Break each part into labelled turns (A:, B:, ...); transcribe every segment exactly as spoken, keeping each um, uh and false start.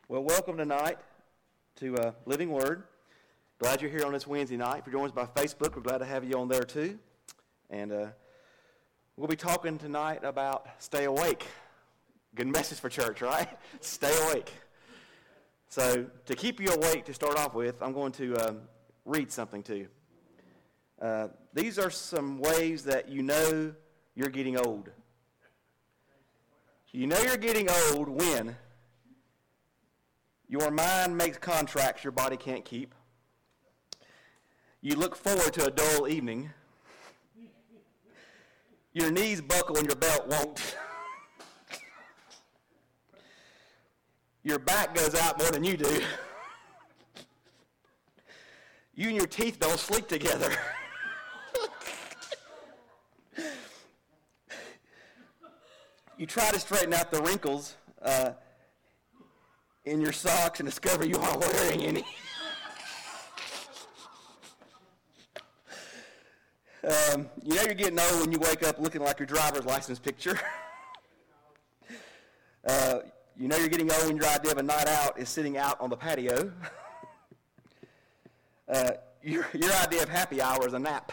A: Well, welcome tonight to uh, Living Word. Glad you're here on this Wednesday night. If you're joining us by Facebook, we're glad to have you on there too. And uh, we'll be talking tonight about stay awake. Good message for church, right? Stay awake. So to keep you awake to start off with, I'm going to um, read something to you. Uh, these are some ways that you know you're getting old. You know you're getting old when your mind makes contracts your body can't keep. You look forward to a dull evening. Your knees buckle and your belt won't. Your back goes out more than you do. You and your teeth don't sleep together. You try to straighten out the wrinkles uh, in your socks and discover you aren't wearing any. um, you know you're getting old when you wake up looking like your driver's license picture. uh, you know you're getting old when your idea of a night out is sitting out on the patio. uh, your, your idea of happy hour is a nap.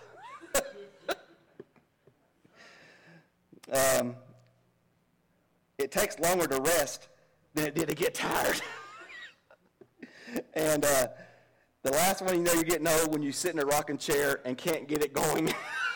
A: um, it takes longer to rest than it did to get tired. And uh, the last one, you know you're getting old when you sit in a rocking chair and can't get it going.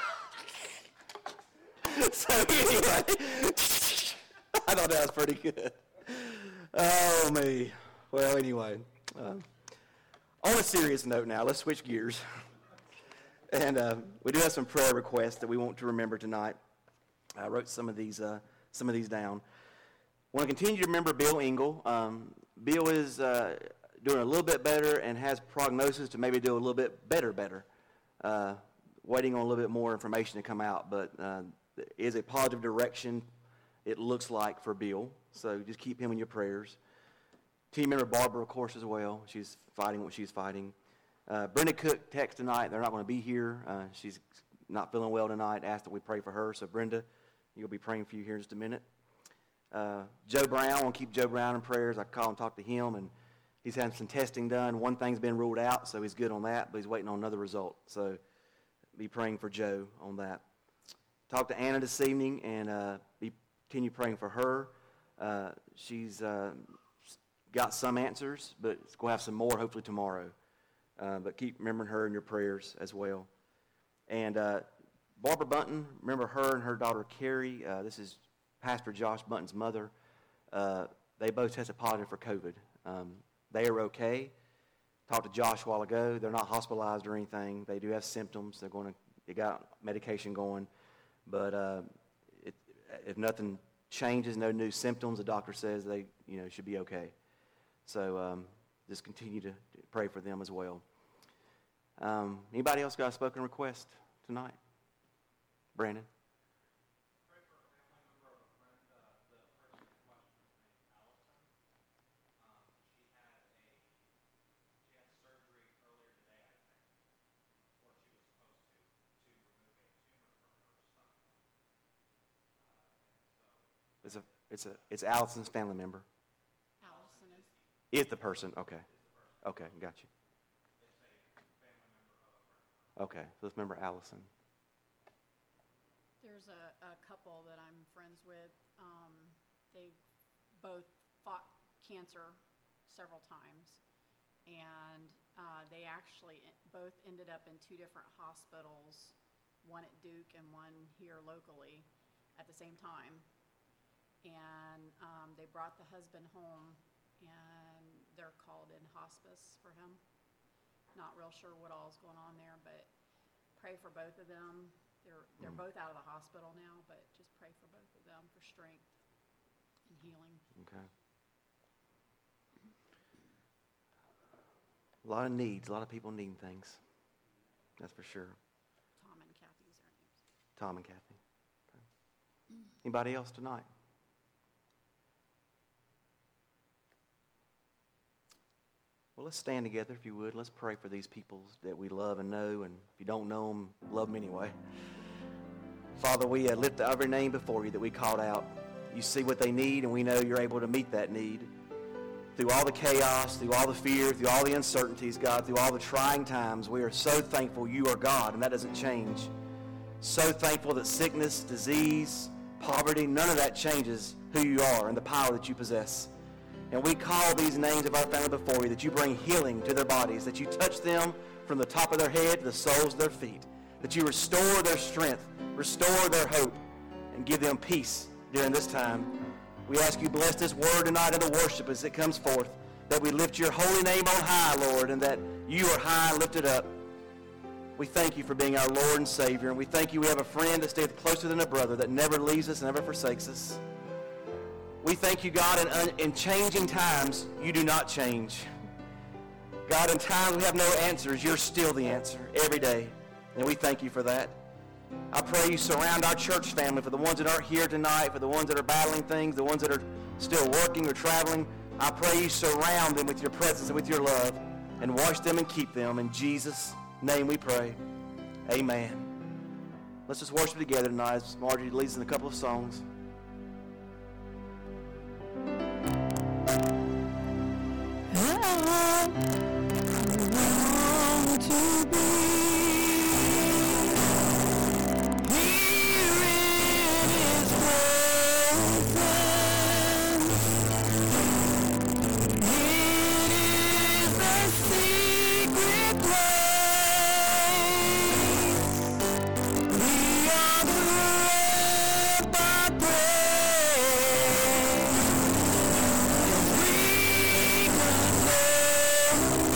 A: So anyway, I thought that was pretty good. Oh, me. Well, anyway, uh, on a serious note now, let's switch gears. And uh, we do have some prayer requests that we want to remember tonight. I wrote some of these, uh, some of these down. I want to continue to remember Bill Engel. Um, Bill is uh, doing a little bit better and has prognosis to maybe do a little bit better, better. Uh, waiting on a little bit more information to come out, but uh, is a positive direction, it looks like, for Bill. So just keep him in your prayers. Team member Barbara, of course, as well. She's fighting what she's fighting. Uh, Brenda Cook texted tonight. They're not going to be here. Uh, she's not feeling well tonight. Asked that we pray for her. So Brenda, you'll be praying for you here in just a minute. Uh, Joe Brown, I want to keep Joe Brown in prayers. I call and talk to him, and he's having some testing done. One thing's been ruled out, so he's good on that, but he's waiting on another result. So be praying for Joe on that. Talk to Anna this evening, and uh, be continue praying for her. Uh, she's uh, got some answers, but it's going to have some more hopefully tomorrow. Uh, but keep remembering her in your prayers as well. And uh, Barbara Bunton, remember her and her daughter Carrie. Uh, this is Pastor Josh Bunton's mother. Uh, they both tested positive for COVID. Um, they are okay. Talked to Josh a while ago. They're not hospitalized or anything. They do have symptoms. They're going to. They got medication going, but uh, it, if nothing changes, no new symptoms, the doctor says they, you know, should be okay. So um, just continue to pray for them as well. Um, anybody else got a spoken request tonight? Brandon. It's a, it's a, it's Allison's family member.
B: Allison is.
A: Is the person? Okay. Okay, got you. Okay, so let's remember Allison.
B: There's a, a couple that I'm friends with. Um, they both fought cancer several times, and uh, they actually both ended up in two different hospitals, one at Duke and one here locally at the same time. And um, they brought the husband home, and they're called in hospice for him. Not real sure what all is going on there, but pray for both of them. They're they're mm. both out of the hospital now, but just pray for both of them for strength and healing.
A: Okay. A lot of needs, a lot of people needing things. That's for sure.
B: Tom and Kathy is their names.
A: Tom and Kathy. Okay. Anybody else tonight? Well, let's stand together, if you would. Let's pray for these people that we love and know, and if you don't know them, love them anyway. Father, we uh, lift every name before you that we called out. You see what they need, and we know you're able to meet that need. through all the chaos, through all the fear, through all the uncertainties, God, through all the trying times, we are so thankful you are God, and that doesn't change. So thankful that sickness, disease, poverty, none of that changes who you are and the power that you possess. And we call these names of our family before you, that you bring healing to their bodies, that you touch them from the top of their head to the soles of their feet, that you restore their strength, restore their hope, and give them peace during this time. We ask you bless this word tonight and the worship as it comes forth, that we lift your holy name on high, Lord, and that you are high and lifted up. We thank you for being our Lord and Savior, and we thank you we have a friend that stays closer than a brother, that never leaves us, never forsakes us. We thank you, God, in, in changing times, you do not change. God, in times we have no answers, you're still the answer every day, and we thank you for that. I pray you surround our church family, for the ones that aren't here tonight, for the ones that are battling things, the ones that are still working or traveling. I pray you surround them with your presence and with your love, and wash them and keep them. In Jesus' name we pray. Amen. Let's just worship together tonight as Margie leads in a couple of songs.
C: I long to be we can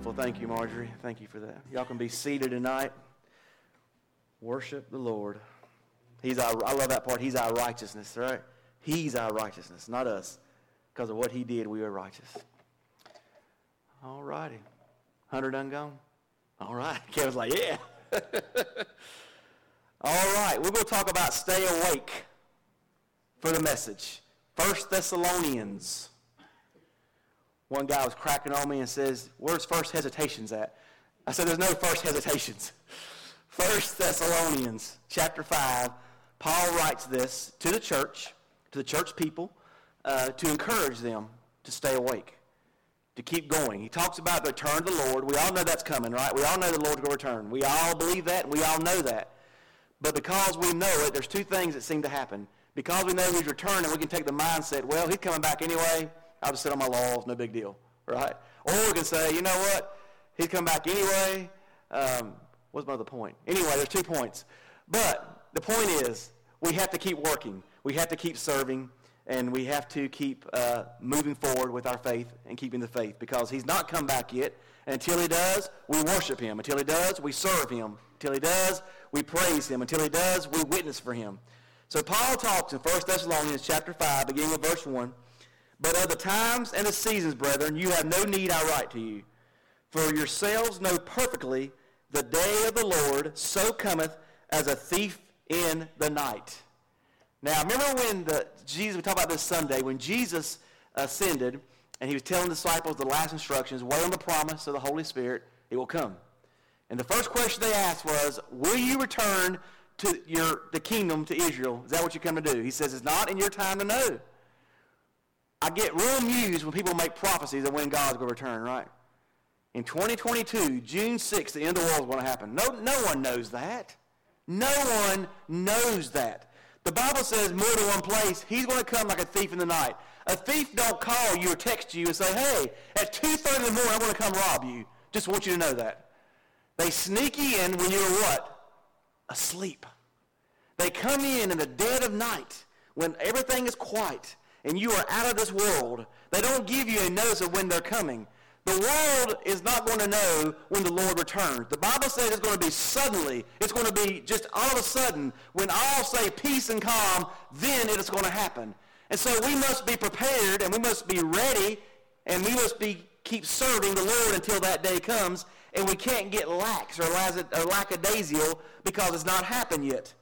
A: beautiful. Thank you, Marjorie. Thank you for that. Y'all can be seated tonight. Worship the Lord. He's our, I love that part. He's our righteousness, right? He's our righteousness, not us. Because of what he did, we are righteous. All righty. Hunter done gone? All right. Kevin's like, yeah. All right. We're going to talk about stay awake for the message. First Thessalonians. One guy was cracking on me and says, where's first hesitations at? I said, there's no first hesitations. First Thessalonians chapter five, Paul writes this to the church, to the church people, uh, to encourage them to stay awake, to keep going. He talks about the return of the Lord. We all know that's coming, right? We all know the Lord's going to return. We all believe that, and we all know that. But because we know it, there's two things that seem to happen. Because we know he's returning, we can take the mindset, well, he's coming back anyway. I'll just sit on my laurels, no big deal, right? Or we can say, you know what? He's coming back anyway. Um, what's my other point? Anyway, there's two points. But the point is, we have to keep working. We have to keep serving, and we have to keep uh, moving forward with our faith and keeping the faith, because he's not come back yet. And until he does, we worship him. Until he does, we serve him. Until he does, we praise him. Until he does, we witness for him. So Paul talks in First Thessalonians chapter five, beginning with verse one, but of the times and the seasons, brethren, you have no need I write to you. For yourselves know perfectly the day of the Lord so cometh as a thief in the night. Now, remember when the, Jesus, we talked about this Sunday, when Jesus ascended and he was telling the disciples the last instructions, wait on the promise of the Holy Spirit, it will come. And the first question they asked was, will you return to your the kingdom to Israel? Is that what you come to do? He says, it's not in your time to know. I get real amused when people make prophecies of when God's going to return, right? In twenty twenty-two, June sixth, the end of the world is going to happen. No, no one knows that. No one knows that. The Bible says more than one place, he's going to come like a thief in the night. A thief don't call you or text you and say, hey, at two thirty in the morning, I'm going to come rob you. Just want you to know that. They sneak in when you're what? Asleep. They come in in the dead of night when everything is quiet and you are out of this world. They don't give you a notice of when they're coming. The world is not going to know when the Lord returns. The Bible says it's going to be suddenly. It's going to be just all of a sudden. When all say peace and calm, then it is going to happen. And so we must be prepared, and we must be ready, and we must be keep serving the Lord until that day comes. And we can't get lax or lackadaisical because it's not happened yet.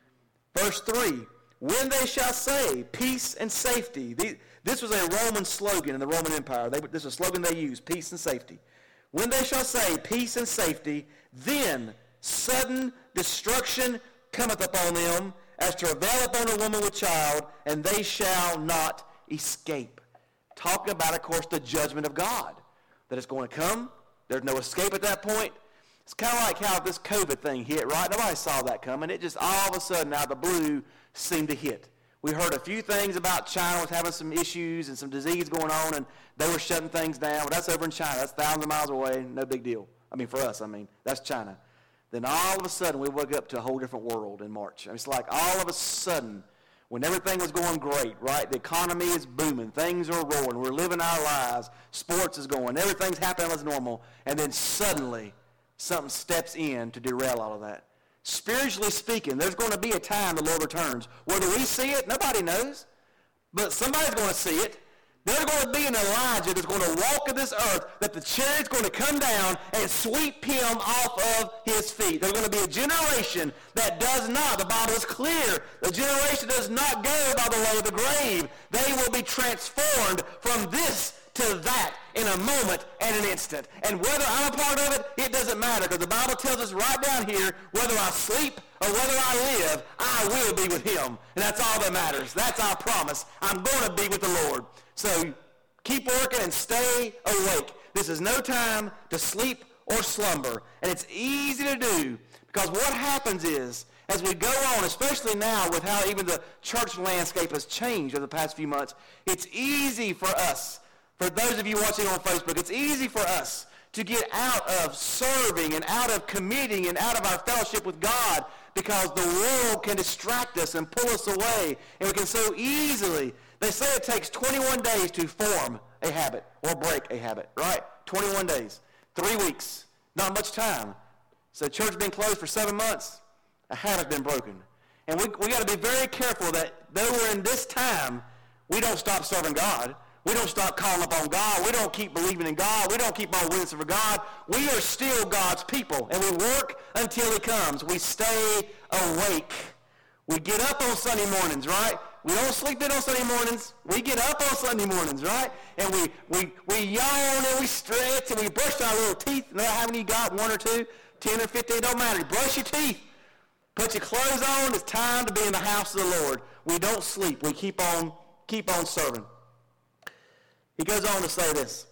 A: Verse three, when they shall say peace and safety. These, this was a Roman slogan in the Roman Empire. They, this is a slogan they used, peace and safety. When they shall say peace and safety, then sudden destruction cometh upon them, as travail upon a woman with child, and they shall not escape. Talking about, of course, the judgment of God, that it's going to come. There's no escape at that point. It's kind of like how this COVID thing hit, right? Nobody saw that coming. It just all of a sudden, out of the blue, seemed to hit. We heard a few things about China was having some issues and some disease going on, and they were shutting things down. Well, that's over in China. That's thousands of miles away. No big deal. I mean, for us, I mean, that's China. Then all of a sudden, we woke up to a whole different world in March. I mean, it's like all of a sudden, when everything was going great, right? The economy is booming. Things are roaring. We're living our lives. Sports is going. Everything's happening as normal. And then suddenly, something steps in to derail all of that. Spiritually speaking, there's going to be a time the Lord returns. Whether we see it, nobody knows. But somebody's going to see it. There's going to be an Elijah that's going to walk in this earth, that the chariot's going to come down and sweep him off of his feet. There's going to be a generation that does not, the Bible is clear, the generation does not go by the way of the grave. They will be transformed from this to that in a moment and an instant. And whether I'm a part of it, it doesn't matter, because the Bible tells us right down here, whether I sleep or whether I live, I will be with him. And that's all that matters. That's our promise. I'm going to be with the Lord. So keep working and stay awake. This is no time to sleep or slumber. And it's easy to do, because what happens is, as we go on, especially now with how even the church landscape has changed over the past few months, it's easy for us, for those of you watching on Facebook, it's easy for us to get out of serving and out of committing and out of our fellowship with God, because the world can distract us and pull us away. And we can so easily, they say it takes twenty-one days to form a habit or break a habit, right? twenty-one days. Three weeks. Not much time. So church been closed for seven months. A habit been broken. And we, we got to be very careful that though we're in this time, we don't stop serving God. We don't stop calling upon God. We don't keep believing in God. We don't keep on witnessing for God. We are still God's people, and we work until he comes. We stay awake. We get up on Sunday mornings, right? We don't sleep in on Sunday mornings. We get up on Sunday mornings, right? And we we we yawn and we stretch and we brush our little teeth. No, how many you got? One or two? Ten or fifteen? It don't matter. You brush your teeth. Put your clothes on. It's time to be in the house of the Lord. We don't sleep. We keep on keep on serving. He goes on to say this.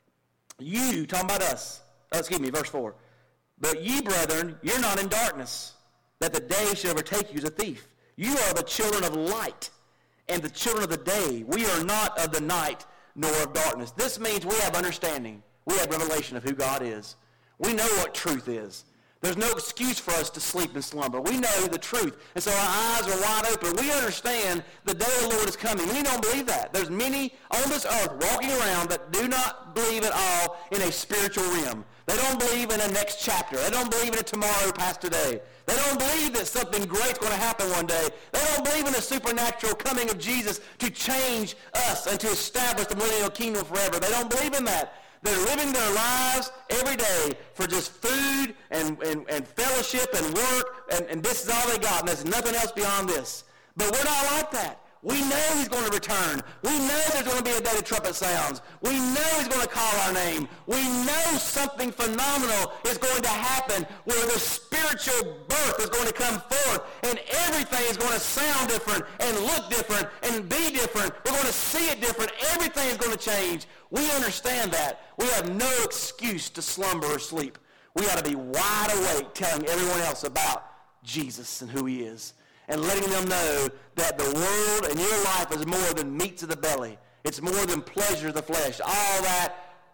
A: You, talking about us. Oh, excuse me, verse four. But ye, brethren, you're not in darkness, that the day should overtake you as a thief. You are the children of light and the children of the day. We are not of the night nor of darkness. This means we have understanding. We have revelation of who God is. We know what truth is. There's no excuse for us to sleep and slumber. We know the truth. And so our eyes are wide open. We understand the day of the Lord is coming. Many don't believe that. There's many on this earth walking around that do not believe at all in a spiritual realm. They don't believe in a next chapter. They don't believe in a tomorrow past today. They don't believe that something great's going to happen one day. They don't believe in the supernatural coming of Jesus to change us and to establish the millennial kingdom forever. They don't believe in that. They're living their lives every day for just food and, and, and fellowship and work, and, and this is all they got, and there's nothing else beyond this. But we're not like that. We know he's going to return. We know there's going to be a day the trumpet sounds. We know he's going to call our name. We know something phenomenal is going to happen where the spiritual birth is going to come forth, and everything is going to sound different and look different and be different. We're going to see it different. Everything is going to change. We understand that. We have no excuse to slumber or sleep. We ought to be wide awake telling everyone else about Jesus and who he is, and letting them know that the world and your life is more than meat to the belly. It's more than pleasure of the flesh. All that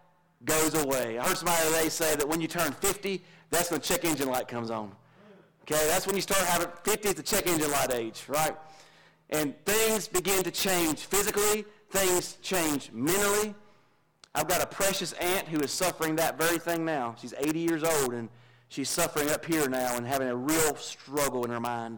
A: goes away. I heard somebody today say that when you turn fifty, that's when the check engine light comes on. Okay, that's when you start having, fifty is the check engine light age, right? And things begin to change physically. Things change mentally. I've got a precious aunt who is suffering that very thing now. She's eighty years old, and she's suffering up here now and having a real struggle in her mind.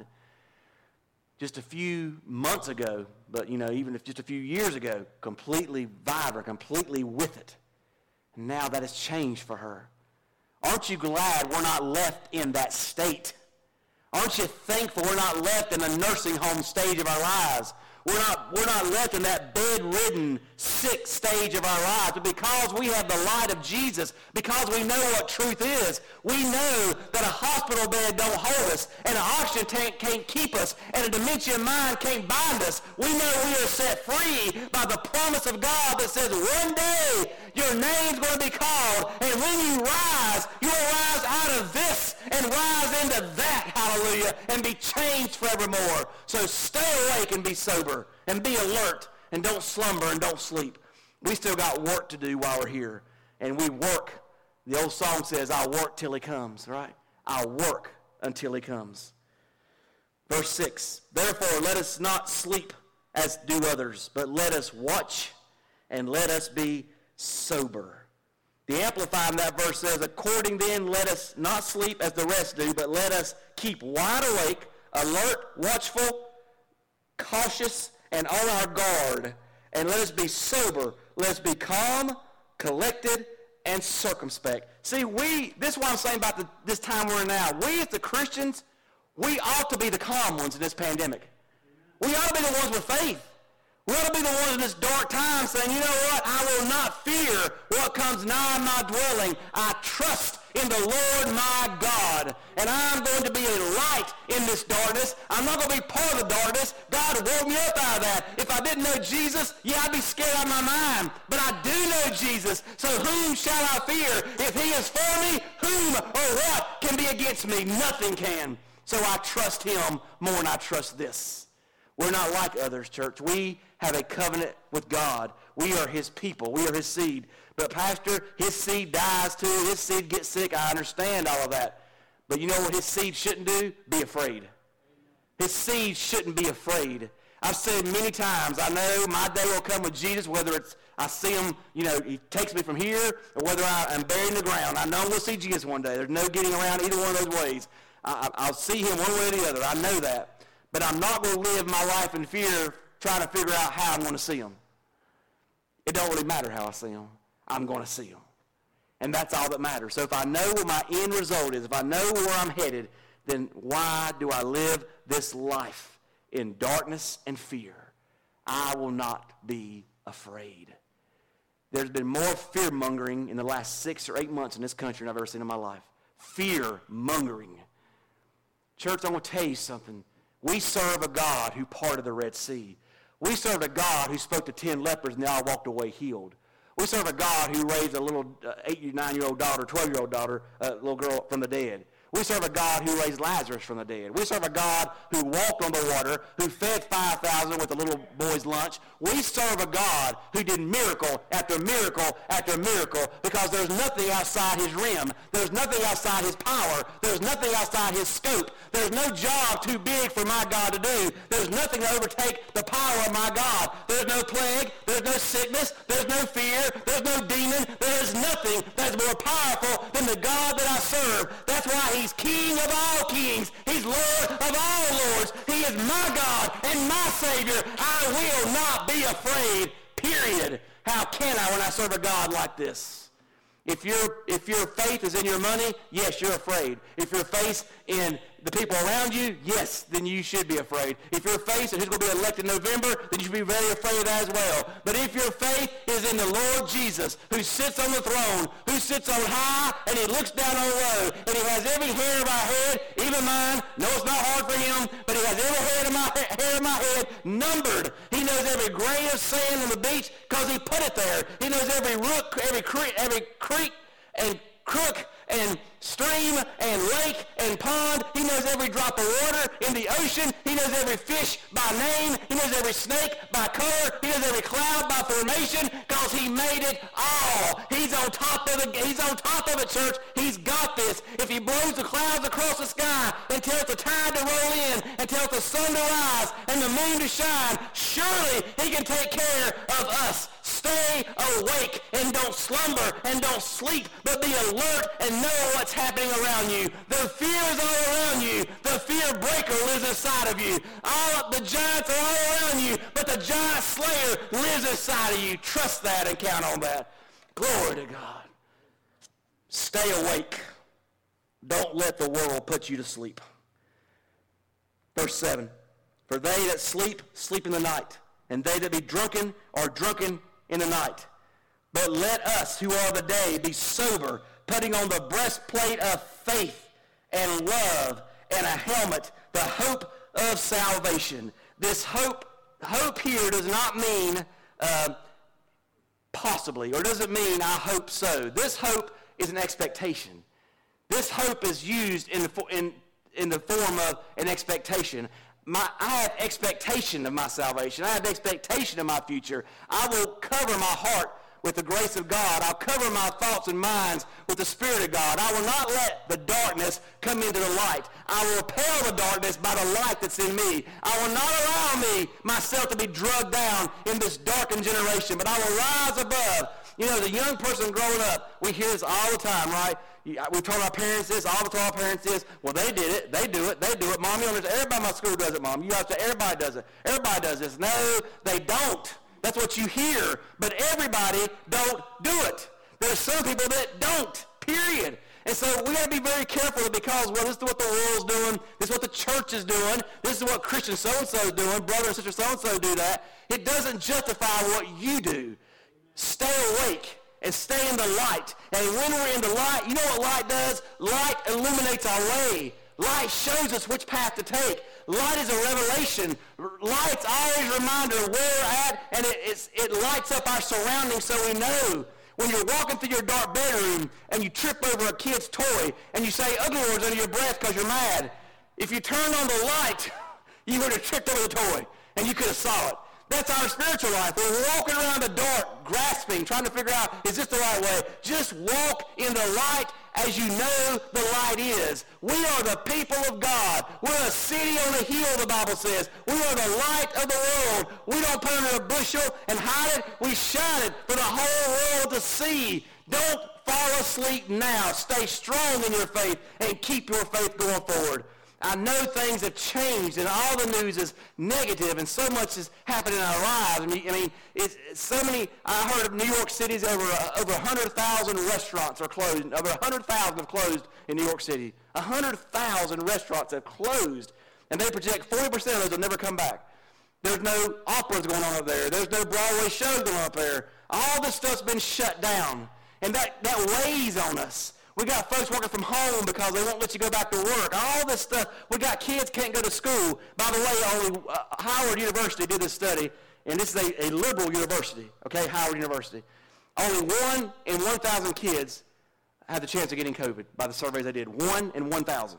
A: Just a few months ago, but, you know, even if just a few years ago, completely vibrant, completely with it. And now that has changed for her. Aren't you glad we're not left in that state? Aren't you thankful we're not left in the nursing home stage of our lives? We're not, we're not left in that bedridden, sick stage of our lives. But because we have the light of Jesus, because we know what truth is, we know that a hospital bed don't hold us, and an oxygen tank can't keep us, and a dementia mind can't bind us. We know we are set free by the promise of God that says one day your name's going to be called, and when you rise, you'll rise out of this and rise into that, hallelujah, and be changed forevermore. So stay awake and be sober and be alert and don't slumber and don't sleep. We still got work to do while we're here, and we work. The old song says, I'll work till he comes, right? I'll work until he comes. Verse six, therefore let us not sleep as do others, but let us watch and let us be sober. The Amplified in that verse says, according then, let us not sleep as the rest do, but let us keep wide awake, alert, watchful, cautious, and on our guard. And let us be sober. Let us be calm, collected, and circumspect. See, we, this is what I'm saying about the, this time we're in now. We as the Christians, we ought to be the calm ones in this pandemic. We ought to be the ones with faith. We ought to be the ones in this dark time saying, you know what, I will not fear what comes nigh my dwelling. I trust in the Lord my God, and I'm going to be a light in this darkness. I'm not going to be part of the darkness. God woke me up out of that. If I didn't know Jesus, yeah, I'd be scared out of my mind. But I do know Jesus, so whom shall I fear? If he is for me, whom or what can be against me? Nothing can. So I trust him more than I trust this. We're not like others, church. We have a covenant with God. We are his people. We are his seed. But pastor, his seed dies too. His seed gets sick. I understand all of that. But you know what his seed shouldn't do? Be afraid. His seed shouldn't be afraid. I've said many times, I know my day will come with Jesus, whether it's I see him, you know, he takes me from here, or whether I am buried in the ground. I know I'm going to see Jesus one day. There's no getting around either one of those ways. I, I'll see him one way or the other. I know that. But I'm not going to live my life in fear trying to figure out how I'm going to see him. It don't really matter how I see him. I'm going to see him. And that's all that matters. So if I know what my end result is, if I know where I'm headed, then why do I live this life in darkness and fear? I will not be afraid. There's been more fear-mongering in the last six or eight months in this country than I've ever seen in my life. Fear-mongering. Church, I want to tell you something. We serve a God who parted the Red Sea. We serve a God who spoke to ten lepers and they all walked away healed. We serve a God who raised a little uh, eight, nine-year-old daughter, twelve-year-old daughter, a uh, little girl from the dead. We serve a God who raised Lazarus from the dead. We serve a God who walked on the water, who fed five thousand with a little boy's lunch. We serve a God who did miracle after miracle after miracle because there's nothing outside his rim. There's nothing outside his power. There's nothing outside his scope. There's no job too big for my God to do. There's nothing to overtake the power of my God. There's no plague. There's no sickness. There's no fear. There's no demon. There's nothing that's more powerful than the God that I serve. That's why he's King of all kings. He's Lord of all lords. He is my God and my Savior. I will not be afraid, period. How can I when I serve a God like this? If your if your faith is in your money, yes, you're afraid. If your faith in the people around you, yes, then you should be afraid. If your faith in who's going to be elected in November, then you should be very afraid of that as well. But if your faith is in the Lord Jesus, who sits on the throne, who sits on high, and he looks down on low, and he has every hair of our head, even mine, no, it's not hard for him, but he has every hair of my, hair of my head numbered. He knows every grain of sand on the beach because he put it there. He knows every rook, every creek, every creek and crook and stream and lake and pond. He knows every drop of water in the ocean. He knows every fish by name. He knows every snake by color. He knows every cloud by formation because he made it all. He's on top of it. He's on top of it, church. He's got this. If he blows the clouds across the sky and tells the tide to roll in and tells the sun to rise and the moon to shine, surely he can take care of us. Stay awake and don't slumber and don't sleep, but be alert and know what's happening around you. The fear is all around you. The fear breaker lives inside of you. All the giants are all around you, but the giant slayer lives inside of you. Trust that and count on that. Glory to God. Stay awake. Don't let the world put you to sleep. Verse seven. For they that sleep, sleep in the night, and they that be drunken are drunken in the night. But let us who are the day be sober, putting on the breastplate of faith and love and a helmet, the hope of salvation. This hope, hope here does not mean uh, possibly, or doesn't mean I hope so. This hope is an expectation. This hope is used in the, in, in the form of an expectation. My, I have expectation of my salvation. I have expectation of my future. I will cover my heart with the grace of God. I'll cover my thoughts and minds with the Spirit of God. I will not let the darkness come into the light. I will repel the darkness by the light that's in me. I will not allow me, myself, to be drugged down in this darkened generation, but I will rise above. You know, the young person growing up, we hear this all the time, right? We told our parents this, all the time our parents this. Well, they did it. They do it. They do it. Mom, you understand? Everybody in my school does it, Mom. You have to say, everybody does it. Everybody does this. No, they don't. That's what you hear. But everybody don't do it. There's some people that don't, period. And so we got to be very careful because, well, this is what the world's doing. This is what the church is doing. This is what Christian so-and-so is doing. Brother and sister so-and-so do that. It doesn't justify what you do. Stay awake and stay in the light. And when we're in the light, you know what light does? Light illuminates our way. Light shows us which path to take. Light is a revelation. Light's always a reminder of where we're at, and it, it's, it lights up our surroundings so we know. When you're walking through your dark bedroom and you trip over a kid's toy and you say ugly words under your breath because you're mad, if you turn on the light, you would have tripped over the toy and you could have saw it. That's our spiritual life. We're walking around the dark, grasping, trying to figure out, is this the right way? Just walk in the light as you know the light is. We are the people of God. We're a city on a hill, the Bible says. We are the light of the world. We don't put it under a bushel and hide it. We shine it for the whole world to see. Don't fall asleep now. Stay strong in your faith and keep your faith going forward. I know things have changed and all the news is negative and so much is happening in our lives. I mean, I mean it's, it's so many, I heard of New York City's over, uh, over one hundred thousand restaurants are closed. Over one hundred thousand have closed in New York City. one hundred thousand restaurants have closed, and they project forty percent of those will never come back. There's no operas going on up there. There's no Broadway shows going on up there. All this stuff's been shut down, and that, that weighs on us. We got folks working from home because they won't let you go back to work. All this stuff. We got kids can't go to school. By the way, only uh, Howard University did this study, and this is a, a liberal university, okay, Howard University. Only one in one thousand kids had the chance of getting COVID by the surveys they did. One in one thousand.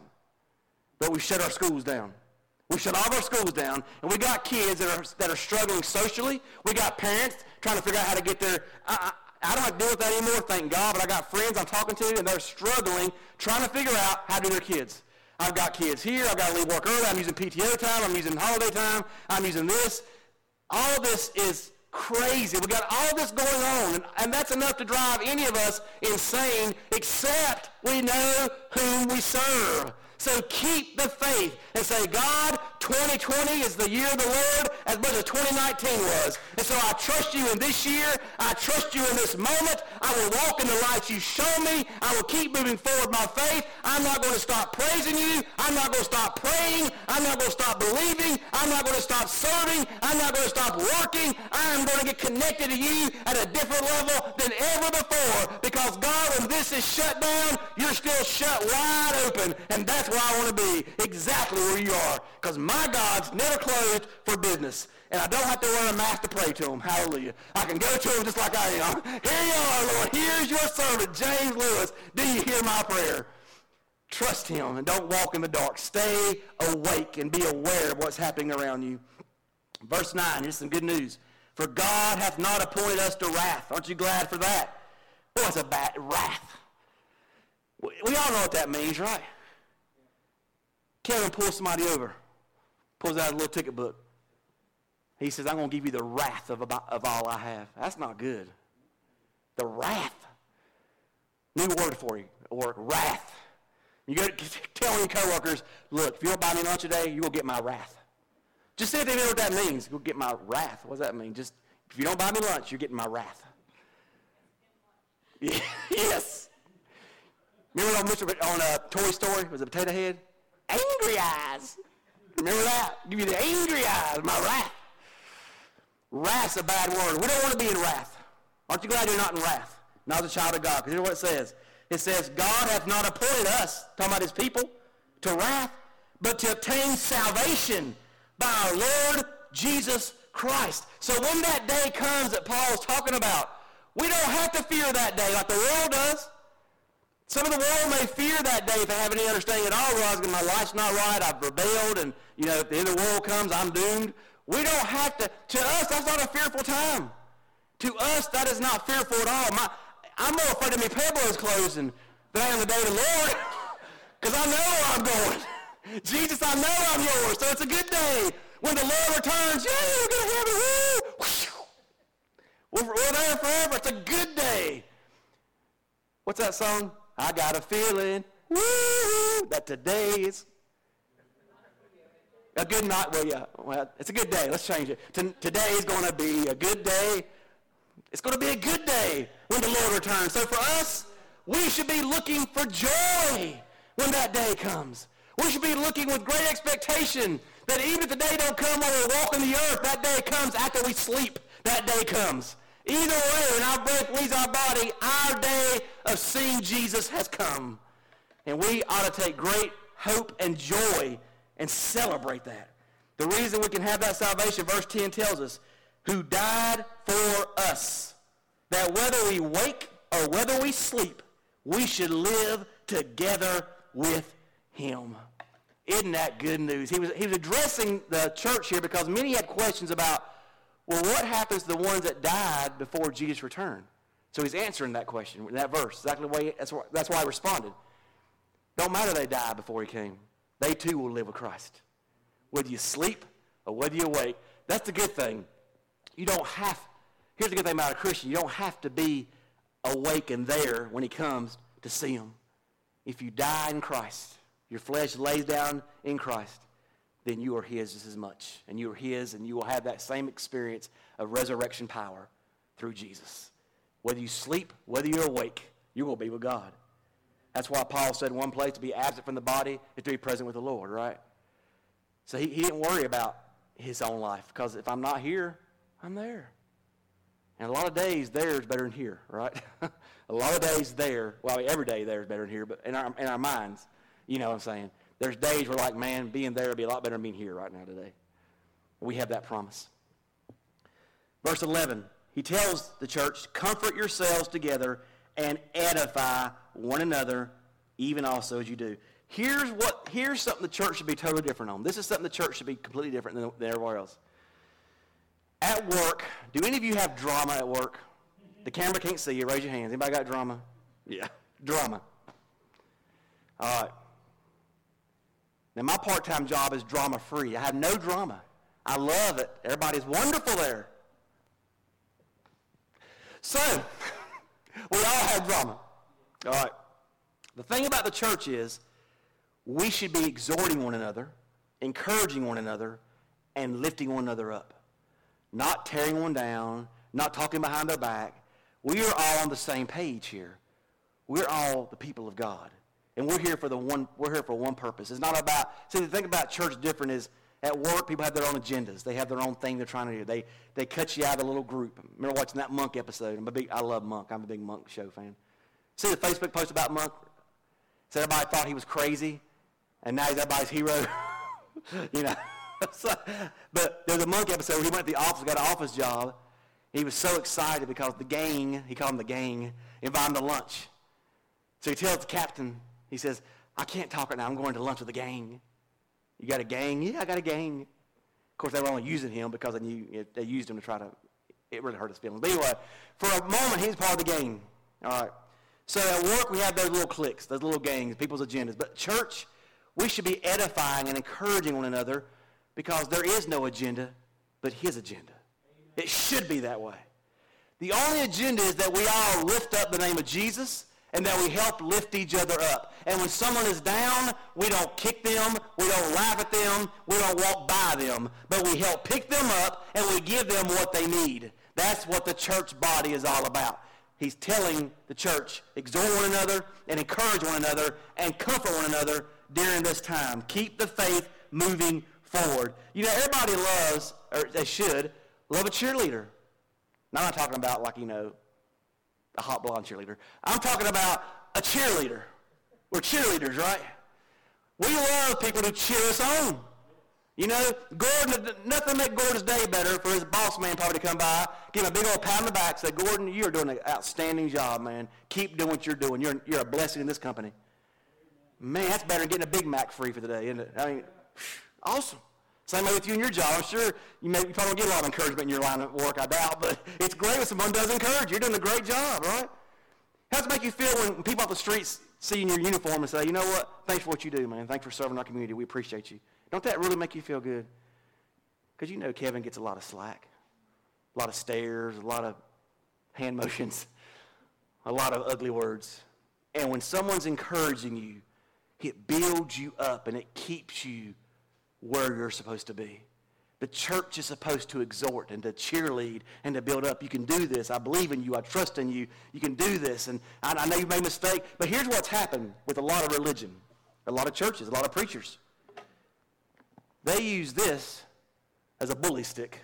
A: But we shut our schools down. We shut all of our schools down, and we got kids that are, that are struggling socially. We got parents trying to figure out how to get their... Uh, I don't have to deal with that anymore, thank God, but I got friends I'm talking to, and they're struggling, trying to figure out how to do their kids. I've got kids here. I've got to leave work early. I'm using P T O time. I'm using holiday time. I'm using this. All of this is crazy. We got all this going on, and, and that's enough to drive any of us insane, except we know whom we serve. So keep the faith and say, God, twenty twenty is the year of the Lord as much as twenty nineteen was. And so I trust you in this year. I trust you in this moment. I will walk in the light you show me. I will keep moving forward my faith. I'm not going to stop praising you. I'm not going to stop praying. I'm not going to stop believing. I'm not going to stop serving. I'm not going to stop working. I am going to get connected to you at a different level than ever before, because God, when this is shut down, you're still shut wide open. And that's where I want to be, exactly where you are, because my God's never closed for business, and I don't have to wear a mask to pray to him. Hallelujah. I can go to him just like I am. Here you are, Lord. Here's your servant, James Lewis. Do you hear my prayer? Trust him and don't walk in the dark. Stay awake and be aware of what's happening around you. Verse nine, here's some good news. For God hath not appointed us to wrath. Aren't you glad for that? What's a bad wrath? We all know what that means, right? Kevin pulls somebody over, pulls out a little ticket book. He says, I'm going to give you the wrath of, about, of all I have. That's not good. The wrath. New word for you, or wrath. You go tell your coworkers, look, if you don't buy me lunch today, you will get my wrath. Just see if they know what that means. You'll get my wrath. What does that mean? Just, if you don't buy me lunch, you're getting my wrath. Yeah, yes. Remember on, Mister on uh, Toy Story? Was it Potato Head? Angry eyes. Remember that? Give you the angry eyes, my wrath. Wrath's a bad word. We don't want to be in wrath. Aren't you glad you're not in wrath? Not as a child of God. Because here's what it says. It says, God hath not appointed us, talking about his people, to wrath, but to obtain salvation by our Lord Jesus Christ. So when that day comes that Paul's talking about, we don't have to fear that day like the world does. Some of the world may fear that day if they have any understanding at all, realizing my life's not right, I've rebelled, and, you know, if the end of the world comes, I'm doomed. We don't have to. To us, that's not a fearful time. To us, that is not fearful at all. My, I'm more afraid of me Pueblo's closing than I am the day of the Lord, because I know where I'm going. Jesus, I know I'm yours, so it's a good day. When the Lord returns, yeah, we're going to heaven, woo! We're, we're there forever. It's a good day. What's that song? I got a feeling, woo, that today is a good night. Well, yeah, well, it's a good day. Let's change it. T- today is going to be a good day. It's going to be a good day when the Lord returns. So for us, we should be looking for joy when that day comes. We should be looking with great expectation that even if the day don't come when we're walking the earth, that day comes after we sleep. That day comes. Either way, when our breath leaves our body, our day of seeing Jesus has come. And we ought to take great hope and joy and celebrate that. The reason we can have that salvation, verse ten tells us, who died for us, that whether we wake or whether we sleep, we should live together with him. Isn't that good news? He was, he was addressing the church here because many had questions about, Well, what happens to the ones that died before Jesus returned? So he's answering that question in that verse. Exactly the way, that's why, that's why I responded. Don't matter they died before he came. They too will live with Christ. Whether you sleep or whether you awake, that's the good thing. You don't have, here's the good thing about a Christian, you don't have to be awake and there when he comes to see him. If you die in Christ, your flesh lays down in Christ, then you are his just as much. And you are his, and you will have that same experience of resurrection power through Jesus. Whether you sleep, whether you're awake, you will be with God. That's why Paul said in one place, to be absent from the body is to be present with the Lord, right? So he, he didn't worry about his own life, because if I'm not here, I'm there. And a lot of days there is better than here, right? A lot of days there, well, every day there is better than here, but in our, in our minds, you know what I'm saying? There's days where like, man, being there would be a lot better than being here right now today. We have that promise. Verse eleven, he tells the church, comfort yourselves together and edify one another, even also as you do. Here's what. Here's something the church should be totally different on. This is something the church should be completely different than, than everywhere else. At work, do any of you have drama at work? The camera can't see you. Raise your hands. Anybody got drama? Yeah, drama. All right. Now, my part-time job is drama-free. I have no drama. I love it. Everybody's wonderful there. So, we all have drama. All right. The thing about the church is we should be exhorting one another, encouraging one another, and lifting one another up. Not tearing one down, not talking behind their back. We are all on the same page here. We're all the people of God. And we're here for the one, we're here for one purpose. It's not about, see, the thing about church different is at work, people have their own agendas. They have their own thing they're trying to do. They they cut you out of a little group. Remember watching that Monk episode? I'm a big, I love Monk. I'm a big Monk show fan. See the Facebook post about Monk? So everybody thought he was crazy, and now he's everybody's hero. You know. So, but there's a Monk episode where he went to the office, got an office job. He was so excited because the gang, he called them the gang, invited him to lunch. So he tells the captain, he says, I can't talk right now. I'm going to lunch with the gang. You got a gang? Yeah, I got a gang. Of course, they were only using him because they knew it, they used him to try to, it really hurt his feelings. But anyway, for a moment, he's part of the gang. All right. So at work, we have those little cliques, those little gangs, people's agendas. But church, we should be edifying and encouraging one another because there is no agenda but his agenda. It should be that way. The only agenda is that we all lift up the name of Jesus and that we help lift each other up. And when someone is down, we don't kick them, we don't laugh at them, we don't walk by them, but we help pick them up and we give them what they need. That's what the church body is all about. He's telling the church, exhort one another and encourage one another and comfort one another during this time. Keep the faith moving forward. You know, everybody loves, or they should, love a cheerleader. Now, I'm not talking about like, you know, a hot blonde cheerleader. I'm talking about a cheerleader. We're cheerleaders, right? We love people who cheer us on. You know, Gordon, nothing make Gordon's day better for his boss man probably to come by, give him a big old pat on the back, say, Gordon, you're doing an outstanding job, man. Keep doing what you're doing. You're, you're a blessing in this company. Man, that's better than getting a Big Mac free for the day, isn't it? I mean, awesome. Same way with you and your job. I'm sure you, may, you probably don't get a lot of encouragement in your line of work, I doubt, but it's great when someone does encourage you. You're doing a great job, right? How does it make you feel when people off the streets see you in your uniform and say, you know what, thanks for what you do, man. Thanks for serving our community. We appreciate you. Don't that really make you feel good? Because you know Kevin gets a lot of slack, a lot of stares, a lot of hand motions, a lot of ugly words. And when someone's encouraging you, it builds you up and it keeps you where you're supposed to be. The church is supposed to exhort and to cheerlead and to build up. You can do this. I believe in you. I trust in you. You can do this. And I, I know you made a mistake, but here's what's happened with a lot of religion, a lot of churches, a lot of preachers. They use this as a bully stick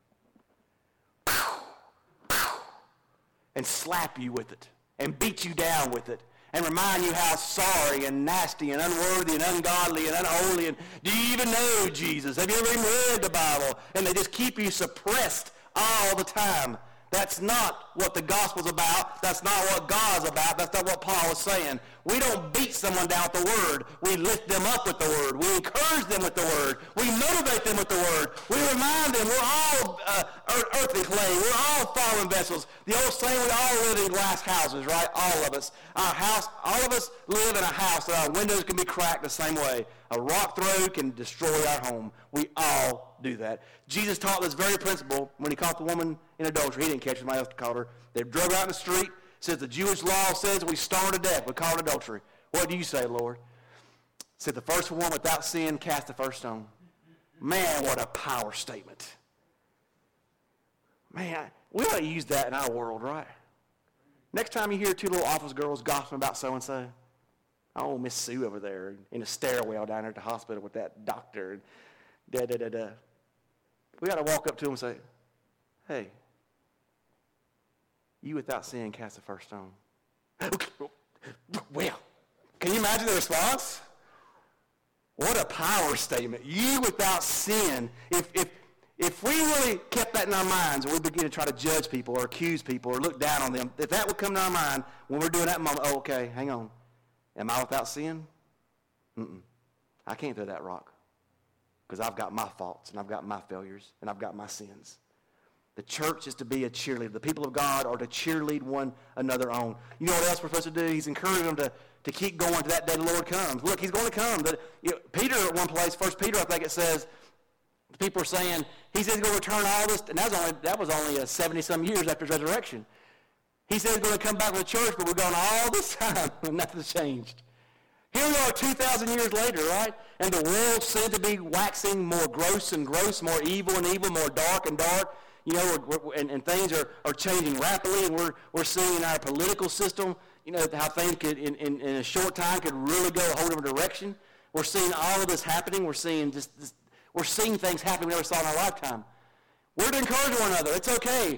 A: and slap you with it and beat you down with it and remind you how sorry and nasty and unworthy and ungodly and unholy and do you even know Jesus? Have you ever even read the Bible? And they just keep you suppressed all the time. That's not what the gospel's about. That's not what God's about. That's not what Paul is saying. We don't beat someone down with the word. We lift them up with the word. We encourage them with the word. We motivate them with the word. We remind them we're all uh, earthly clay. We're all fallen vessels. The old saying, we all live in glass houses, right? All of us. Our house, all of us live in a house that our windows can be cracked the same way. A rock throw can destroy our home. We all do that. Jesus taught this very principle when he caught the woman in adultery. He didn't catch her, somebody else caught her. They drove her out in the street. Says the Jewish law says we stone her to death. We call it adultery. What do you say, Lord? Said the first one without sin cast the first stone. Man, what a power statement. Man, we ought to use that in our world, right? Next time you hear two little office girls gossiping about so-and-so, oh, Miss Sue over there in a stairwell down there at the hospital with that doctor, and da-da-da-da. We got to walk up to them and say, hey, you without sin cast the first stone. Well, can you imagine the response? What a power statement. You without sin. If, if, if we really kept that in our minds and we begin to try to judge people or accuse people or look down on them, if that would come to our mind when we're doing that moment, oh, okay, hang on. Am I without sin? Mm-mm. I can't throw that rock because I've got my faults and I've got my failures and I've got my sins. The church is to be a cheerleader. The people of God are to cheerlead one another on. You know what else we're supposed to do? He's encouraging them to, to keep going to that day the Lord comes. Look, he's going to come. But, you know, Peter at one place, First Peter, I think it says, people are saying, he says he's going to return all this, and that was only, that was only uh, seventy-some years after his resurrection. He says he's going to come back with the church, but we're going all this time, and nothing's changed. Here we are two thousand years later, right? And the world seems to be waxing more gross and gross, more evil and evil, more dark and dark. You know, we're, we're, and, and things are, are changing rapidly, and we're, we're seeing in our political system, you know, how things could, in, in, in a short time, could really go a whole different direction. We're seeing all of this happening. We're seeing just, this, we're seeing things happen we never saw in our lifetime. We're to encourage one another. It's okay.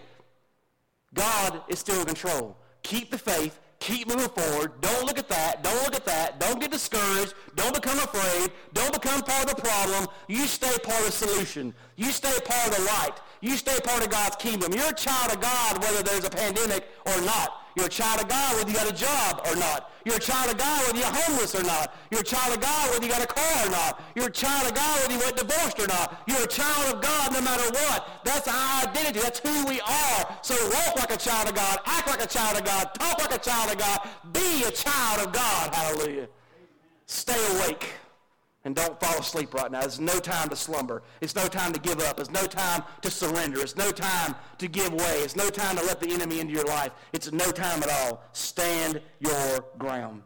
A: God is still in control. Keep the faith. Keep moving forward. Don't look at that. Don't look at that. Don't get discouraged. Don't become afraid. Don't become part of the problem. You stay part of the solution. You stay part of the light. You stay part of God's kingdom. You're a child of God whether there's a pandemic or not. You're a child of God whether you got a job or not. You're a child of God whether you're homeless or not. You're a child of God whether you got a car or not. You're a child of God whether you went divorced or not. You're a child of God no matter what. That's our identity. That's who we are. So walk like a child of God. Act like a child of God. Talk like a child of God. Be a child of God. Hallelujah. Stay awake. And don't fall asleep right now. It's no time to slumber. It's no time to give up. It's no time to surrender. It's no time to give way. It's no time to let the enemy into your life. It's no time at all. Stand your ground.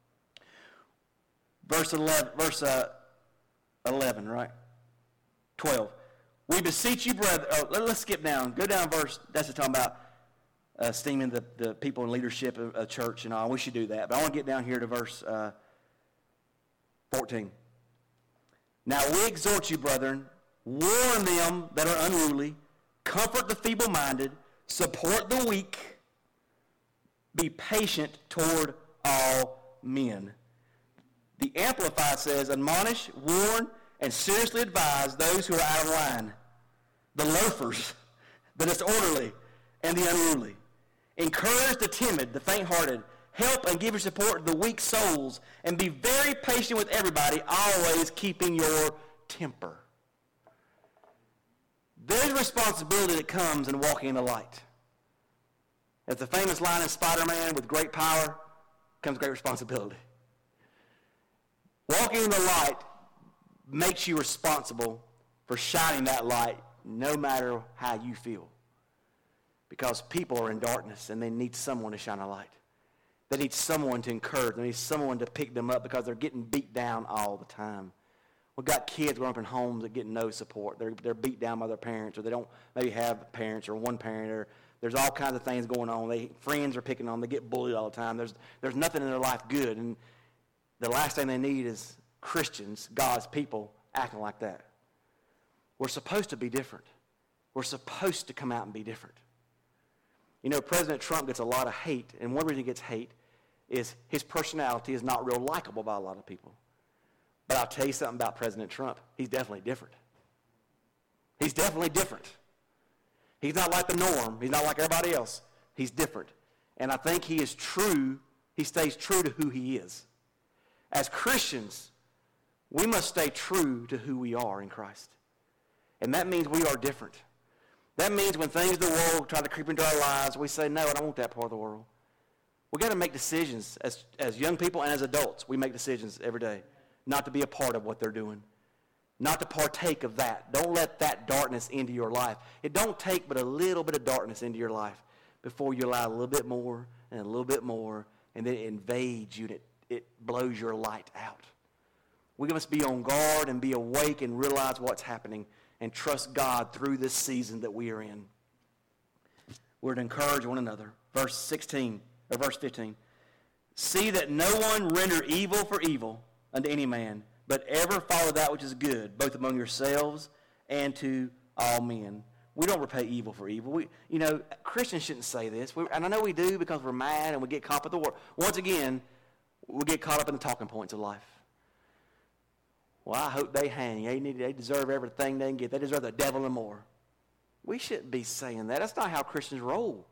A: Verse eleven, verse uh, eleven, right? twelve. We beseech you, brethren. Oh, let, let's skip down. Go down verse. That's what talking about uh, esteeming the, the people in leadership of a church and all. We should do that. But I want to get down here to verse uh, fourteen. Now we exhort you, brethren, warn them that are unruly, comfort the feeble-minded, support the weak, be patient toward all men. The Amplified says, admonish, warn, and seriously advise those who are out of line, the loafers, the disorderly, and the unruly. Encourage the timid, the faint-hearted. Help and give your support to the weak souls, and be very patient with everybody, always keeping your temper. There's a responsibility that comes in walking in the light. As the famous line in Spider-Man, with great power comes great responsibility. Walking in the light makes you responsible for shining that light no matter how you feel. Because people are in darkness and they need someone to shine a light. They need someone to encourage. They need someone to pick them up because they're getting beat down all the time. We've got kids growing up in homes that get no support. They're, they're beat down by their parents, or they don't maybe have parents or one parent, or there's all kinds of things going on. They, friends are picking on them. They get bullied all the time. There's, there's nothing in their life good. And the last thing they need is Christians, God's people, acting like that. We're supposed to be different. We're supposed to come out and be different. You know, President Trump gets a lot of hate, and one reason he gets hate is his personality is not real likable by a lot of people. But I'll tell you something about President Trump. He's definitely different. He's definitely different. He's not like the norm. He's not like everybody else. He's different. And I think he is true. He stays true to who he is. As Christians, we must stay true to who we are in Christ. And that means we are different. That means when things in the world try to creep into our lives, we say, no, I don't want that part of the world. We've got to make decisions as, as young people and as adults. We make decisions every day not to be a part of what they're doing, not to partake of that. Don't let that darkness into your life. It don't take but a little bit of darkness into your life before you allow a little bit more and a little bit more, and then it invades you and it, it blows your light out. We must be on guard and be awake and realize what's happening and trust God through this season that we are in. We're to encourage one another. Verse sixteen, or verse fifteen. See that no one render evil for evil unto any man, but ever follow that which is good, both among yourselves and to all men. We don't repay evil for evil. We, you know, Christians shouldn't say this. We, and I know we do because we're mad and we get caught up in the world. Once again, we get caught up in the talking points of life. Well, I hope they hang. They, need, they deserve everything they can get. They deserve the devil and more. We shouldn't be saying that. That's not how Christians roll.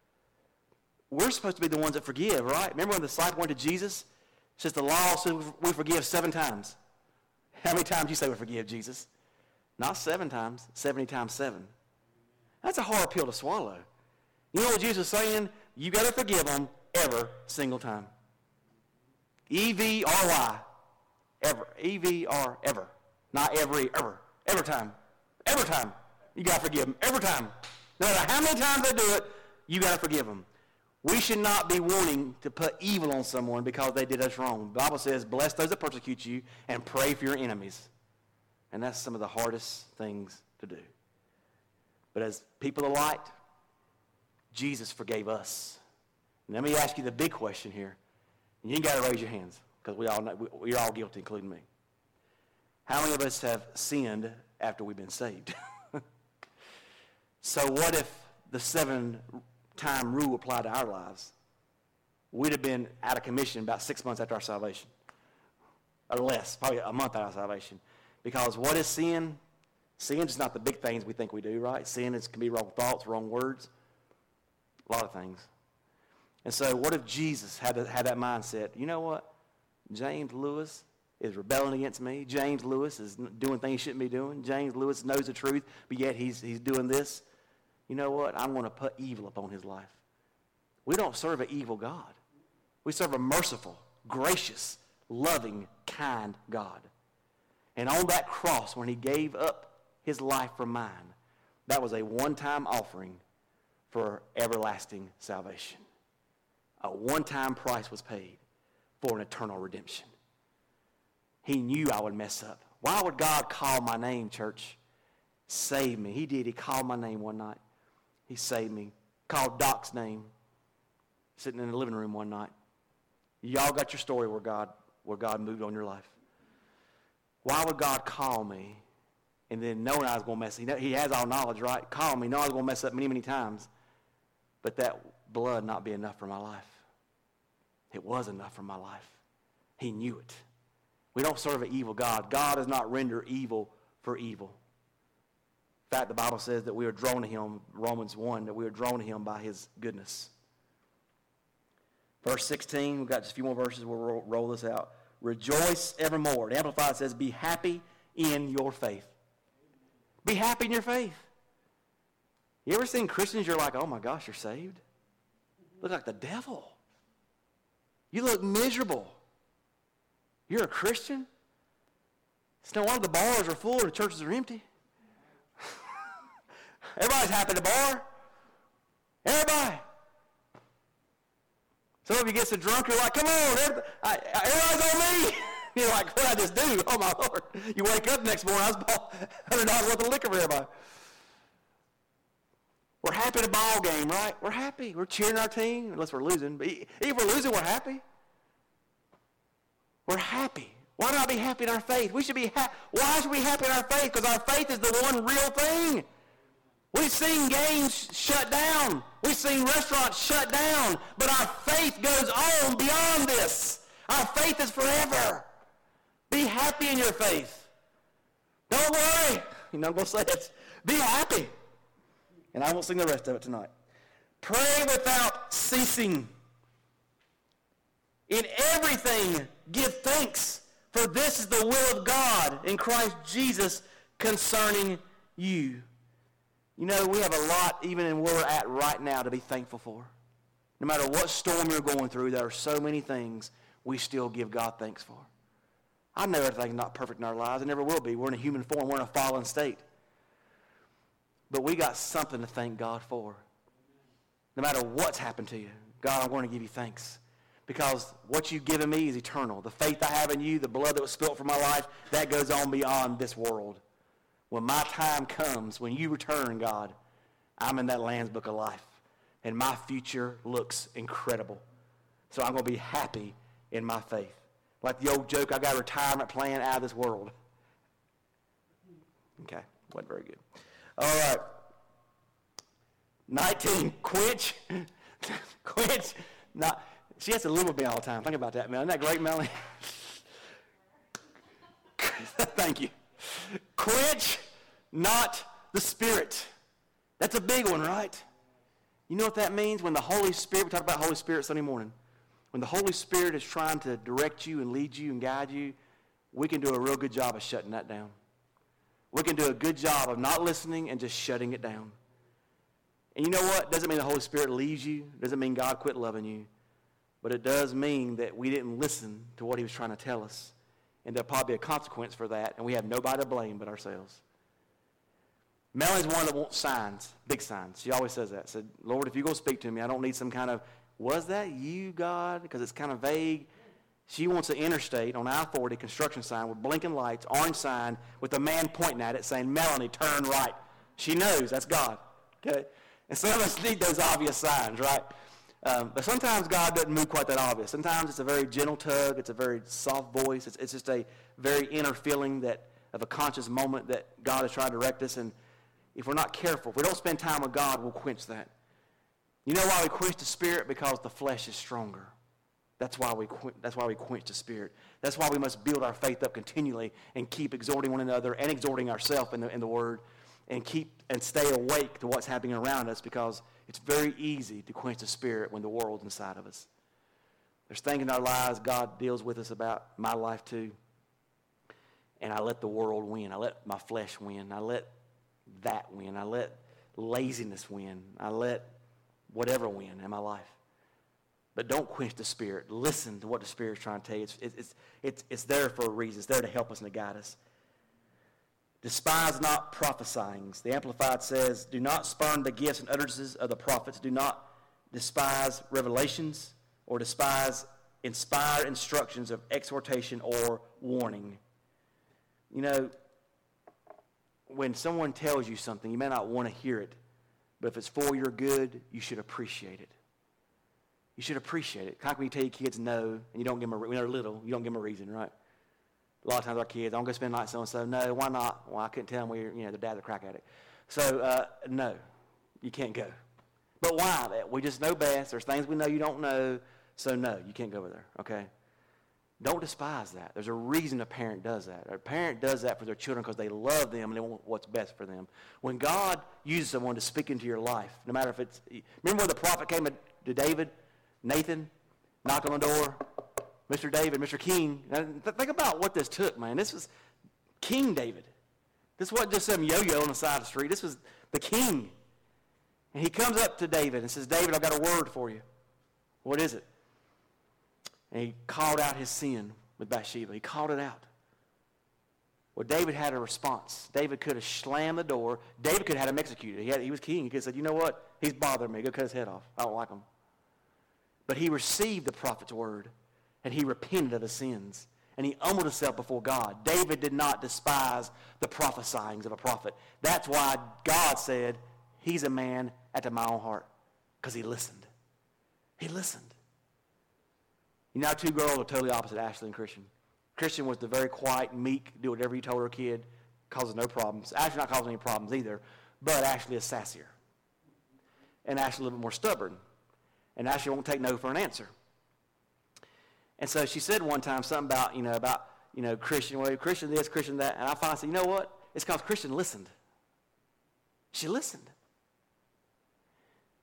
A: We're supposed to be the ones that forgive, right? Remember when the disciple went to Jesus? It says the law says we forgive seven times. How many times do you say we forgive, Jesus? Not seven times, seventy times seven. That's a hard pill to swallow. You know what Jesus is saying? You got to forgive them every single time. E V R Y. Ever. E V R, ever. Not every, ever. Every time. Every time. You got to forgive them. Every time. No matter how many times they do it, you got to forgive them. We should not be wanting to put evil on someone because they did us wrong. The Bible says, bless those that persecute you and pray for your enemies. And that's some of the hardest things to do. But as people of light, Jesus forgave us. And let me ask you the big question here. And you ain't got to raise your hands because we all know, we, we're all guilty, including me. How many of us have sinned after we've been saved? So what if the seven-time rule applied to our lives? We'd have been out of commission about six months after our salvation. Or less, probably a month after our salvation. Because what is sin? Sin is not the big things we think we do, right? Sin is, can be wrong thoughts, wrong words, a lot of things. And so what if Jesus had, to, had that mindset? You know what? James Lewis is rebelling against me. James Lewis is doing things he shouldn't be doing. James Lewis knows the truth, but yet he's, he's doing this. You know what? I'm going to put evil upon his life. We don't serve an evil God. We serve a merciful, gracious, loving, kind God. And on that cross, when he gave up his life for mine, that was a one-time offering for everlasting salvation. A one-time price was paid for an eternal redemption. He knew I would mess up. Why would God call my name, church? Save me. He did. He called my name one night. He saved me. Called Doc's name. Sitting in the living room one night. Y'all got your story where God, where God moved on your life. Why would God call me and then knowing I was going to mess up? He has all knowledge, right? Call me, knowing I was going to mess up many, many times. But that blood not be enough for my life. It was enough for my life. He knew it. We don't serve an evil God. God does not render evil for evil. In fact, the Bible says that we are drawn to him, Romans one, that we are drawn to him by his goodness. Verse sixteen, we've got just a few more verses. We'll roll, roll this out. Rejoice evermore. The Amplified says, be happy in your faith. Be happy in your faith. You ever seen Christians, you're like, oh my gosh, you're saved? Look like the devil. You look miserable. You're a Christian? It's no wonder the bars are full and the churches are empty. Everybody's happy at the bar. Everybody. Some of you get so drunk, you're like, come on, everybody's on me. You're like, what did I just do? Oh, my Lord. You wake up next morning, I was bought one hundred dollars worth of liquor for everybody. We're happy at a ball game, right? We're happy. We're cheering our team, unless we're losing. But if we're losing, we're happy. We're happy. Why not be happy in our faith? We should be happy. Why should we be happy in our faith? Because our faith is the one real thing. We've seen games shut down. We've seen restaurants shut down. But our faith goes on beyond this. Our faith is forever. Be happy in your faith. Don't worry. You know, I'm going to say it. Be happy. And I won't sing the rest of it tonight. Pray without ceasing. In everything, give thanks, for this is the will of God in Christ Jesus concerning you. You know, we have a lot, even in where we're at right now, to be thankful for. No matter what storm you're going through, there are so many things we still give God thanks for. I know everything's not perfect in our lives. It never will be. We're in a human form. We're in a fallen state. But we got something to thank God for. No matter what's happened to you, God, I'm going to give you thanks. Because what you've given me is eternal. The faith I have in you, the blood that was spilt for my life, that goes on beyond this world. When my time comes, when you return, God, I'm in that Lamb's Book of Life. And my future looks incredible. So I'm going to be happy in my faith. Like the old joke, I got a retirement plan out of this world. Okay, wasn't very good. All right. nineteen, quench. Quench. Not, she has to live with me all the time. Think about that, man. Isn't that great, Melanie? Thank you. Quench not the Spirit. That's a big one, right? You know what that means? When the Holy Spirit, we talk about Holy Spirit Sunday morning. When the Holy Spirit is trying to direct you and lead you and guide you, we can do a real good job of shutting that down. We can do a good job of not listening and just shutting it down. And you know what? Doesn't mean the Holy Spirit leaves you. Doesn't mean God quit loving you. But it does mean that we didn't listen to what he was trying to tell us. And there'll probably be a consequence for that, and we have nobody to blame but ourselves. Melanie's one that wants signs, big signs. She always says that. Said, Lord, if you're going to speak to me, I don't need some kind of, was that you, God? Because it's kind of vague. She wants an interstate on I forty construction sign with blinking lights, orange sign, with a man pointing at it saying, Melanie, turn right. She knows that's God. Okay? And some of us need those obvious signs, right? Um, but sometimes God doesn't move quite that obvious. Sometimes it's a very gentle tug. It's a very soft voice. It's, it's just a very inner feeling that of a conscious moment that God has tried to direct us. And if we're not careful, if we don't spend time with God, we'll quench that. You know why we quench the Spirit? Because the flesh is stronger. That's why we that's why we quench the Spirit. That's why we must build our faith up continually and keep exhorting one another and exhorting ourselves in the, in the Word and keep and stay awake to what's happening around us, because it's very easy to quench the Spirit when the world's inside of us. There's things in our lives God deals with us about, my life too. And I let the world win. I let my flesh win. I let that win. I let laziness win. I let whatever win in my life. But don't quench the Spirit. Listen to what the Spirit's trying to tell you. It's, it's, it's, it's there for a reason. It's there to help us and to guide us. Despise not prophesying. The Amplified says, do not spurn the gifts and utterances of the prophets. Do not despise revelations or despise inspired instructions of exhortation or warning. You know, when someone tells you something, you may not want to hear it, but if it's for your good, you should appreciate it. You should appreciate it. How can you tell your kids no, and you don't give them a, when they're little, you don't give them a reason, right? A lot of times our kids, I'm going to spend the night so-and-so. No, why not? Well, I couldn't tell them we were, you know, their dad's a crack addict. So, uh, no, you can't go. But why? We just know best. There's things we know you don't know, so no, you can't go over there, okay? Don't despise that. There's a reason a parent does that. A parent does that for their children because they love them and they want what's best for them. When God uses someone to speak into your life, no matter if it's, remember when the prophet came to David, Nathan, knocked on the door, Mister David, Mister King. Think about what this took, man. This was King David. This wasn't just some yo-yo on the side of the street. This was the king. And he comes up to David and says, David, I've got a word for you. What is it? And he called out his sin with Bathsheba. He called it out. Well, David had a response. David could have slammed the door. David could have had him executed. He, had, he was king. He could have said, you know what? He's bothering me. Go cut his head off. I don't like him. But he received the prophet's word, and he repented of his sins, and he humbled himself before God. David did not despise the prophesyings of a prophet. That's why God said, he's a man after my own heart, because he listened. He listened. You know, our two girls are totally opposite, Ashley and Christian. Christian was the very quiet, meek, do whatever you told her kid, causes no problems. Ashley not causing any problems either, but Ashley is sassier. And Ashley a little bit more stubborn. And Ashley won't take no for an answer. And so she said one time something about, you know, about, you know, Christian, well, Christian this, Christian that. And I finally said, you know what? It's because Christian listened. She listened.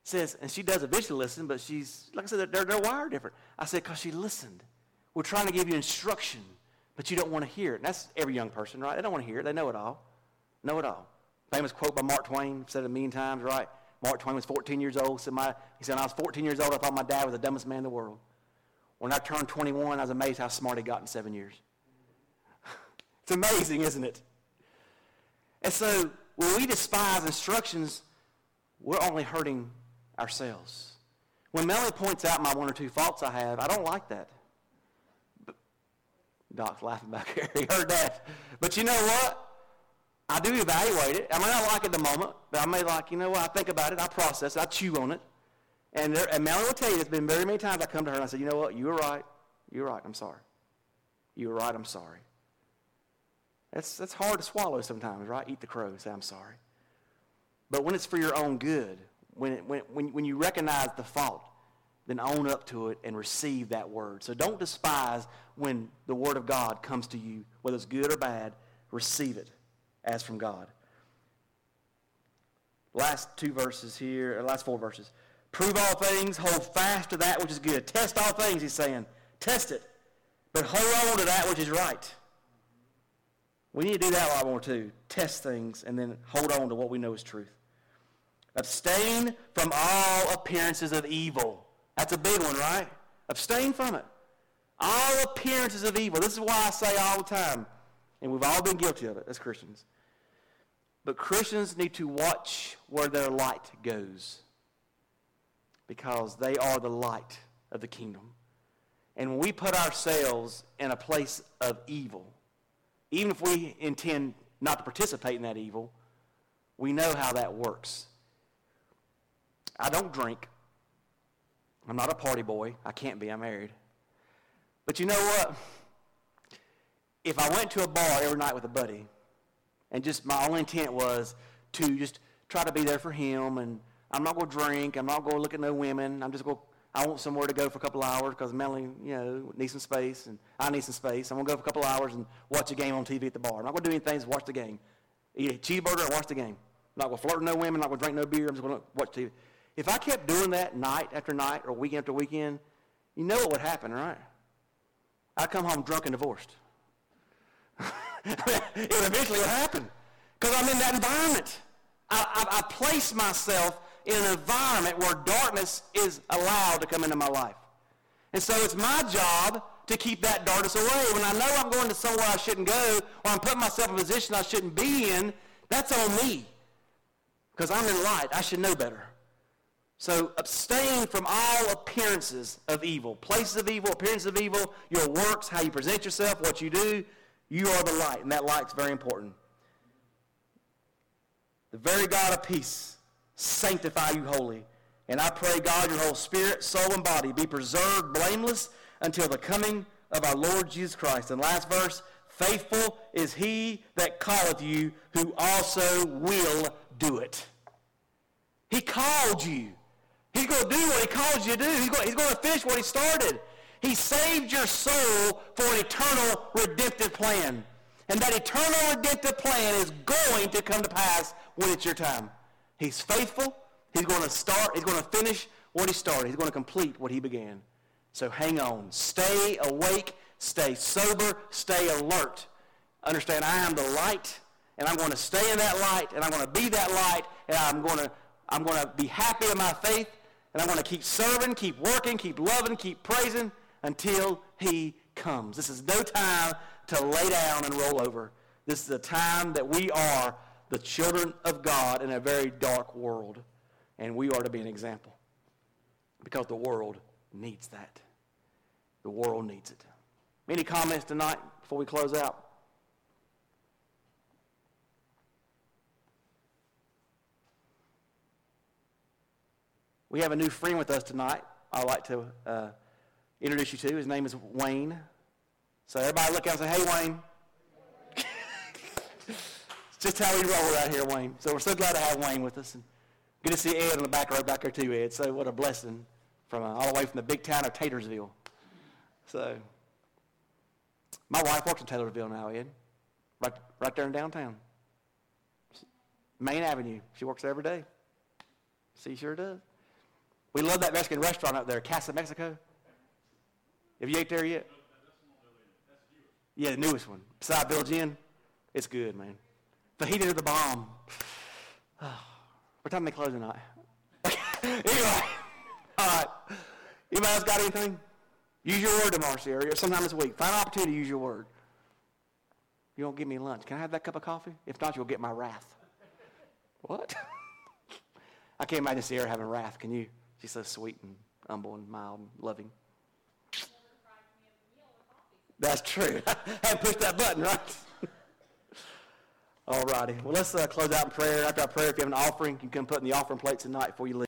A: Says, and she does eventually listen, but she's, like I said, they're, they're wired different. I said, because she listened. We're trying to give you instruction, but you don't want to hear it. And that's every young person, right? They don't want to hear it. They know it all. Know it all. Famous quote by Mark Twain, said it a million times, right? Mark Twain was fourteen years old. Said my, he said, when I was fourteen years old, I thought my dad was the dumbest man in the world. When I turned twenty-one, I was amazed how smart he got in seven years. It's amazing, isn't it? And so when we despise instructions, we're only hurting ourselves. When Melanie points out my one or two faults I have, I don't like that. But Doc's laughing back here. He heard that. But you know what? I do evaluate it. I may not like it at the moment, but I may like, you know what, I think about it, I process it, I chew on it. And, there, and Melanie will tell you, there's been very many times I come to her and I say, you know what, you were right. You were right, I'm sorry. You were right, I'm sorry. That's, that's hard to swallow sometimes, right? Eat the crow, say, I'm sorry. But when it's for your own good, when, it, when, when, when you recognize the fault, then own up to it and receive that word. So don't despise when the word of God comes to you, whether it's good or bad, receive it as from God. Last two verses here, or last four verses. Prove all things, hold fast to that which is good. Test all things, he's saying. Test it. But hold on to that which is right. We need to do that a lot more too. Test things and then hold on to what we know is truth. Abstain from all appearances of evil. That's a big one, right? Abstain from it. All appearances of evil. This is why I say all the time, and we've all been guilty of it as Christians. But Christians need to watch where their light goes, because they are the light of the kingdom. And when we put ourselves in a place of evil, even if we intend not to participate in that evil, we know how that works. I don't drink. I'm not a party boy. I can't be. I'm married. But you know what? If I went to a bar every night with a buddy, and just my only intent was to just try to be there for him, and I'm not going to drink, I'm not going to look at no women, I'm just going to, I want somewhere to go for a couple hours because Melanie, you know, needs some space, and I need some space. I'm going to go for a couple hours and watch a game on T V at the bar. I'm not going to do anything, just watch the game. Eat a cheeseburger and watch the game. I'm not going to flirt with no women, I'm not going to drink no beer, I'm just going to watch T V. If I kept doing that night after night or weekend after weekend, you know what would happen, right? I'd come home drunk and divorced. It would eventually happen because I'm in that environment. I, I, I place myself in an environment where darkness is allowed to come into my life. And so it's my job to keep that darkness away. When I know I'm going to somewhere I shouldn't go, or I'm putting myself in a position I shouldn't be in, that's on me because I'm in light. I should know better. So abstain from all appearances of evil, places of evil, appearances of evil, your works, how you present yourself, what you do. You are the light, and that light's very important. The very God of peace sanctify you wholly. And I pray, God, your whole spirit, soul, and body be preserved blameless until the coming of our Lord Jesus Christ. And last verse, faithful is he that calleth you, who also will do it. He called you. He's going to do what he called you to do. He's going, he's going to finish what he started. He saved your soul for an eternal redemptive plan. And that eternal redemptive plan is going to come to pass when it's your time. He's faithful. He's going to start. He's going to finish what he started. He's going to complete what he began. So hang on. Stay awake. Stay sober. Stay alert. Understand, I am the light, and I'm going to stay in that light, and I'm going to be that light, and I'm going to, I'm going to be happy in my faith, and I'm going to keep serving, keep working, keep loving, keep praising, until he comes. This is no time to lay down and roll over. This is a time that we are the children of God in a very dark world, and we are to be an example because the world needs that. The world needs it. Any comments tonight before we close out? We have a new friend with us tonight I'd like to uh, introduce you to. His name is Wayne. So everybody look out and say, hey, Wayne. It's just how we roll out here, Wayne. So we're so glad to have Wayne with us. And good to see Ed on the back row back there too, Ed. So what a blessing from uh, all the way from the big town of Taylorsville. So my wife works in Taylorsville now, Ed. Right, right there in downtown. Main Avenue. She works there every day. She sure does. We love that Mexican restaurant up there, Casa Mexico. Have you ate there yet? Yeah, the newest one. Beside Bill Gin. It's good, man. Fajita to the bomb. What time they close tonight? Anyway, all right. Anybody else got anything? Use your word tomorrow, Sherry, or sometime this week. Find an opportunity to use your word. You won't give me lunch. Can I have that cup of coffee? If not, you'll get my wrath. What? I can't imagine Sierra having wrath. Can you? She's so sweet and humble and mild and loving. That's true. I haven't pushed that button, right? All righty. Well, let's uh, close out in prayer. After our prayer, if you have an offering, you can put in the offering plate tonight before you leave.